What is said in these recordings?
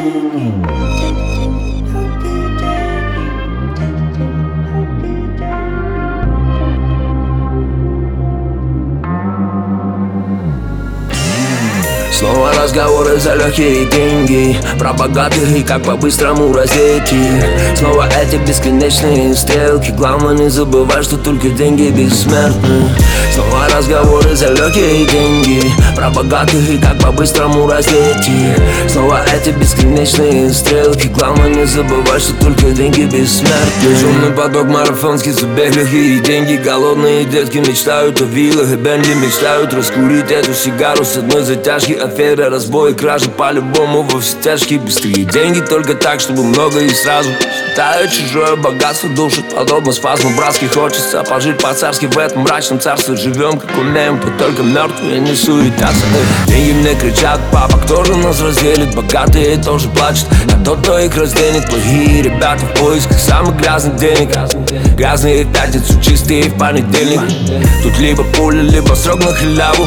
Снова разговоры за легкие деньги, про богатых и как по-быстрому раздеть их. Снова эти бесконечные стрелки, главное не забывай, что только деньги бессмертны. Снова разговоры за легкие деньги, про богатых и как по-быстрому раздеть их. Снова эти бесконечные стрелки, главное не забывай, что только деньги бессмертны. Шумный поток марафонский забег, легкие деньги. Голодные детки мечтают о виллах и Бенли, мечтают раскурить эту сигару с одной затяжки. Аферы, разбои, кражи, по-любому во все тяжкие. Быстрее деньги, только так, чтобы много и сразу. Считаю чужое богатство, душит подобно спазму братски. Хочется пожить по-царски в этом мрачном царстве. Живем как умеем, то только мертвые не суетятся. Деньги мне кричат: папа, кто же нас разделит? Богатые тоже плачут, а тот, кто их разденет. Плохие ребята в поисках самых грязных денег. Грязные в пятницу, чистые в понедельник. Тут либо пуля, либо срок на халяву.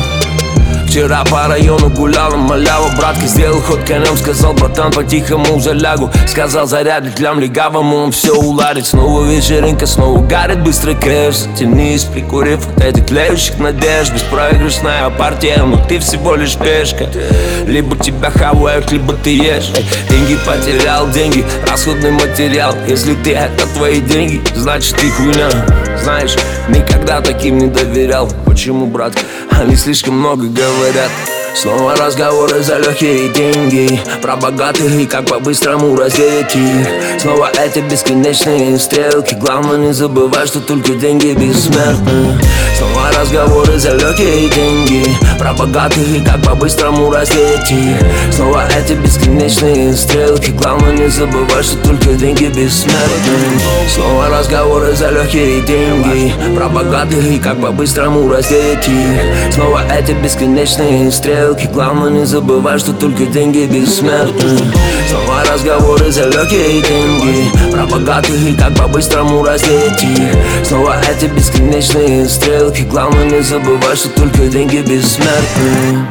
Вчера по району гуляла малява. Братка сделал ход конем, сказал: братан, по-тихому залягу. Сказал: зарядить лям легавому, он все уладит. Снова вечеринка, снова гарит быстрый кэш. Затянись, прикурив от этих тлеющих надежд. Беспроигрышная партия, но ты всего лишь пешка. Либо тебя хавают, либо ты ешь. Деньги потерял, деньги, расходный материал. Если ты это твои деньги, значит ты хуйня. Знаешь, никогда таким не доверял. Почему, брат? Они слишком много говорят. Снова разговоры за легкие деньги, про богатых и как по-быстрому раздеть их. Снова эти бесконечные стрелки, главное не забывай, что только деньги бессмертны. Снова разговоры за легкие деньги, про богатых и как по-быстрому раздеть их. Снова эти бесконечные стрелки, главное не забывай, что только деньги бессмертны. Снова разговоры за легкие деньги, про богатых и как по-быстрому раздеть их. Снова эти бесконечные стрелки, главное не забывай, что только деньги бессмертны. Снова разговоры за легкие деньги, про богатых и как по-быстрому раздеть их. Снова эти бесконечные стрелки, главное не забывай, что только деньги бессмертны.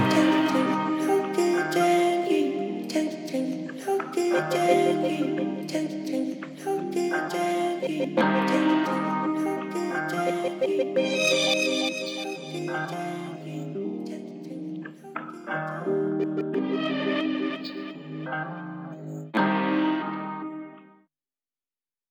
Деньги.